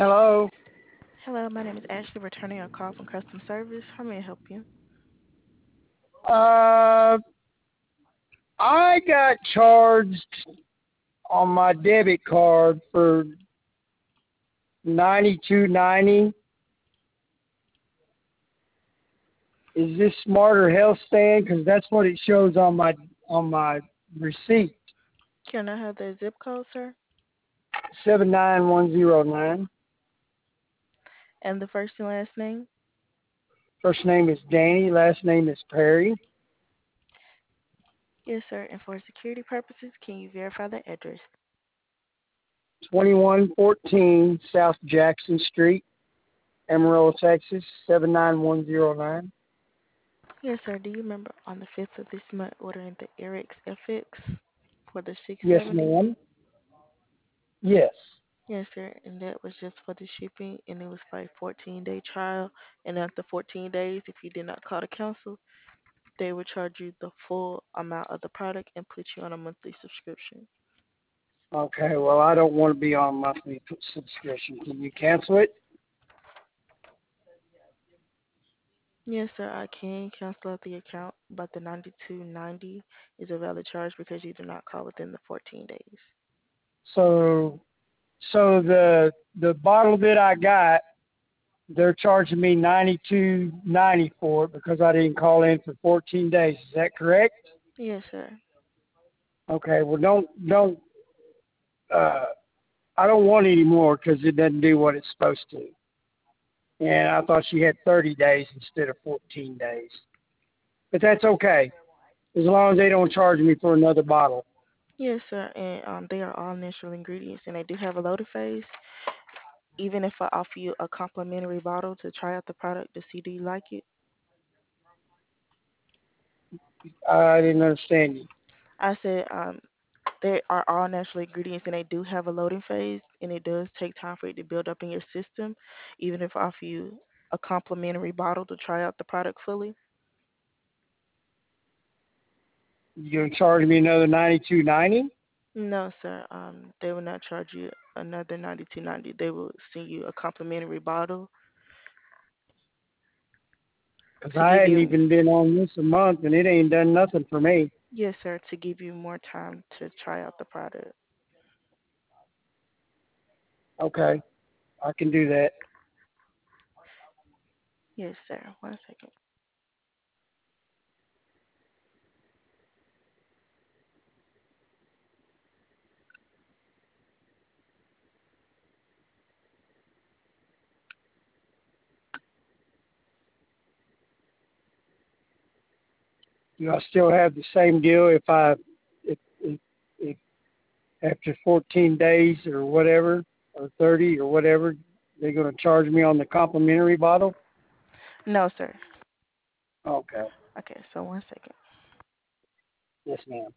Hello. Hello, my name is Ashley, returning a call from customer service. How may I help you? Uh, I got charged on my debit card for 92.90. Is this Smarter Health Stand? Because that's what it shows on my receipt. Can I have the zip code, sir? 79109. And the first and last name? First name is Danny. Last name is Perry. Yes, sir. And for security purposes, can you verify the address? 2114 South Jackson Street, Amarillo, Texas 79109. Yes, sir. Do you remember on the 5th of this month ordering the Eric's FX for the Yes, 670? ma'am. Yes. Yes, sir. And that was just for the shipping, and it was for a 14-day trial. And after 14 days, if you did not call the council, they would charge you the full amount of the product and put you on a monthly subscription. Okay, well, I don't want to be on a monthly subscription. Can you cancel it? Yes, sir, I can cancel out the account, but the 92.90 is a valid charge because you do not call within the 14 days. So, so the bottle that I got, they're charging me 92.90 for it because I didn't call in for 14 days. Is that correct? Yes, sir. Okay, well, don't. Uh, I don't want any more because it doesn't do what it's supposed to. And I thought she had 30 days instead of 14 days. But that's okay as long as they don't charge me for another bottle. Yes, sir, and they are all natural ingredients, and they do have a loaded phase. Even if I offer you a complimentary bottle to try out the product to see do you like it, I didn't understand you. I said they are all natural ingredients, and they do have a loading phase, and it does take time for it to build up in your system. Even if I offer you a complimentary bottle to try out the product fully. You're gonna charge me another 92.90? No, sir. They will not charge you another 92.90. They will send you a complimentary bottle Because to I give hadn't you, even been on this a month and it ain't done nothing for me. yes, sir, to give you more time to try out the product. Okay, I can do that. Yes, sir. 1 second. Do I still have the same deal if after 14 days or whatever, or 30 or whatever, they're going to charge me on the complimentary bottle? No, sir. Okay, Okay, so 1 second. yes, ma'am.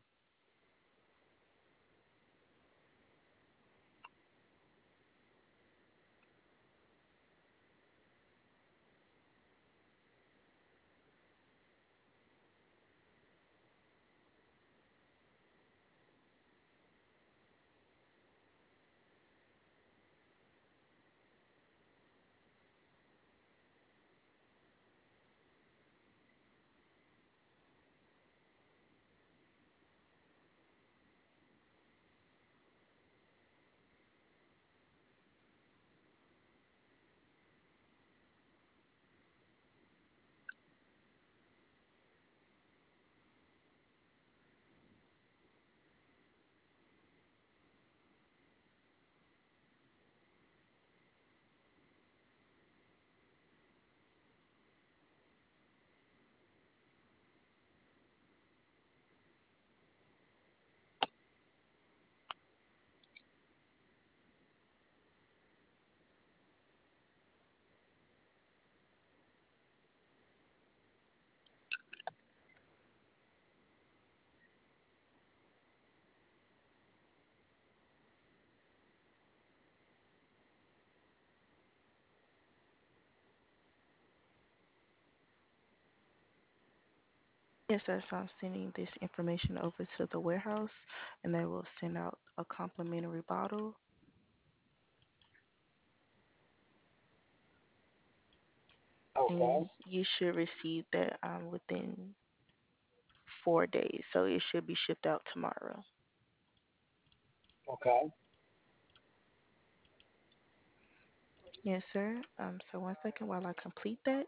Yes, sir. So I'm sending this information over to the warehouse, and they will send out a complimentary bottle. and Okay. you should receive that within 4 days. So it should be shipped out tomorrow. Okay. Yes, sir. So 1 second while I complete that.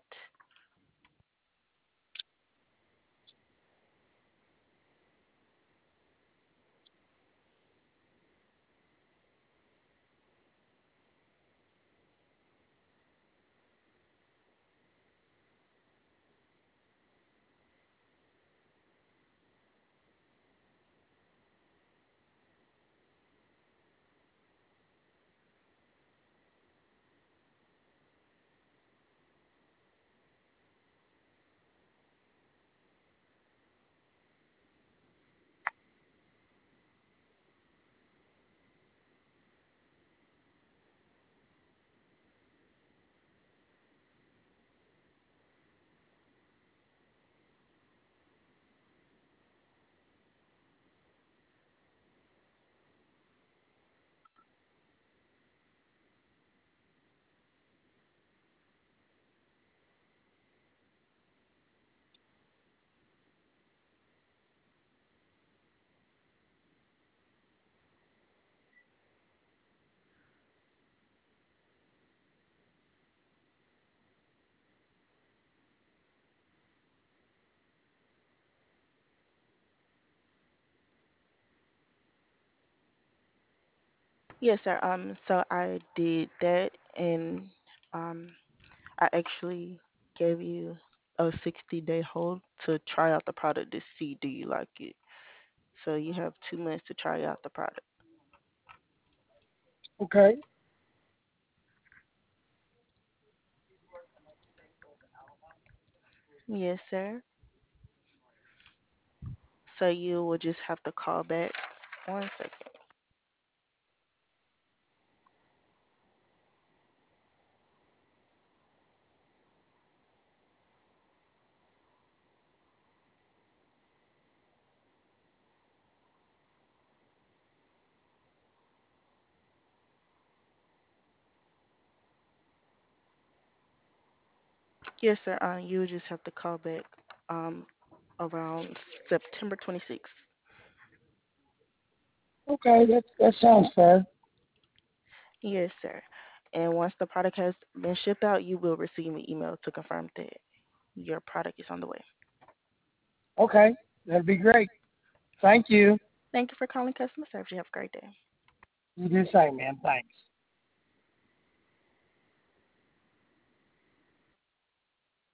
Yes, sir. So I did that, and um, I actually gave you a 60-day hold to try out the product to see do you like it. So you have 2 months to try out the product. Okay. Yes, sir. So you will just have to call back. 1 second. Yes, sir. You will just have to call back um around September 26th. Okay. That sounds fair. Yes, sir. And once the product has been shipped out, you will receive an email to confirm that your product is on the way. Okay. That'd be great. Thank you. Thank you for calling customer service. You have a great day. You do the same, man. Thanks.